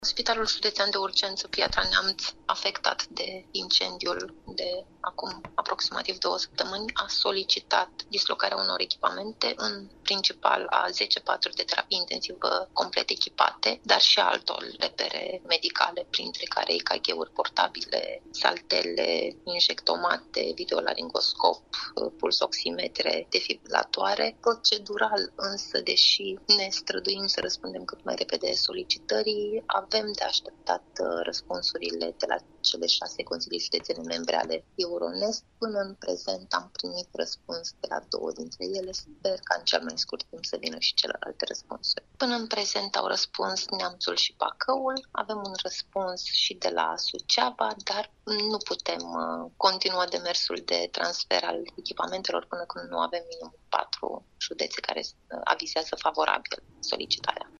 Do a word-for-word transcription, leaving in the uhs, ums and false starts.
Spitalul Județean de Urgență Piatra Neamț, afectat de incendiul de acum aproximativ două săptămâni, a solicitat dislocarea unor echipamente, în principal a zece paturi de terapie intensivă complet echipate, dar și altor repere medicale, printre care E K G-uri portabile, saltele, injectomate, videolaringoscop, pulsoximetre, defibrilatoare. Procedural însă, deși ne străduim să răspundem cât mai repede solicitării, avem de așteptat răspunsurile de la cele șase consilii județene membre ale Euronest. Până în prezent am primit răspuns de la două dintre ele. Sper ca în cel mai scurt timp să vină și celelalte răspunsuri. Până în prezent au răspuns Neamțul și Bacăul. Avem un răspuns și de la Suceava, dar nu putem continua demersul de transfer al echipamentelor până când nu avem minim patru județe care avizează favorabil solicitarea.